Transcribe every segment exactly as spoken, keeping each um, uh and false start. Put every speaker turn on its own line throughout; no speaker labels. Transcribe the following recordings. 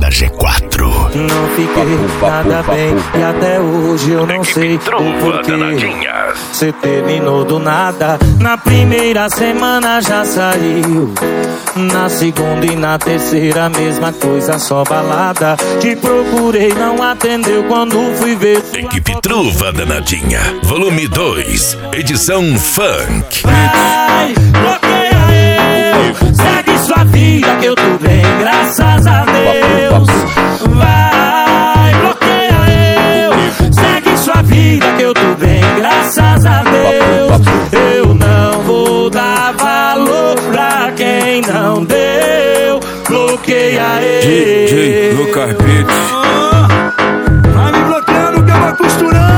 da G quatro.
Não fiquei nada bem e até hoje eu não sei o porquê. Cê terminou do nada, na primeira semana já saiu, na segunda e na terceira mesma coisa, só balada. Te procurei, não atendeu quando fui ver.
Equipe Truva Danadinha, volume dois, edição funk.
Vai, bloqueia eu, segue sua vida que eu tô bem, graças a Deus. Vai, bloqueia eu, segue sua vida que eu tô bem, graças a Deus. Eu não vou dar valor pra quem não deu. Bloqueia eu.
D J Lucas Beats.
Vai me bloqueando que eu vou costurando.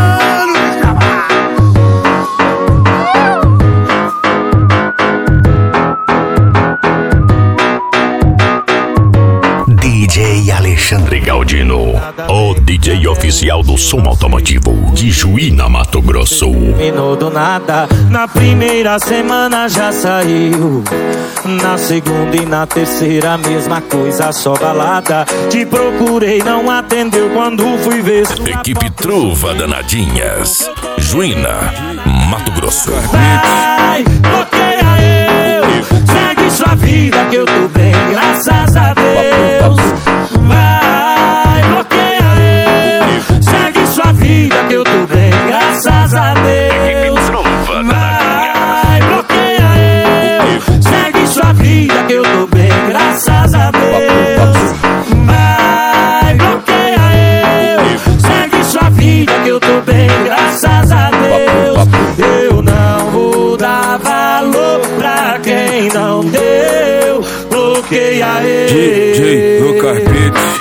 D J Alexandre Galdino, o D J oficial do som automotivo de Juína, Mato Grosso.
Terminou do nada, na primeira semana já saiu, na segunda e na terceira mesma coisa, só balada. Te procurei, não atendeu quando fui ver.
Equipe Truva Danadinhas, Juína, Mato Grosso.
Vai, bloqueia eu, segue sua vida que eu tô bem, graças a Deus. Vai, bloqueia eu, segue sua vida que eu tô bem, graças a Deus. Vai, bloqueia eu, segue sua vida que eu tô bem, graças a Deus. Vai, bloqueia eu, segue sua vida que eu tô bem, graças a Deus. Eu não vou dar valor pra quem não deu. Bloqueia eu.
D J Lucas Beats.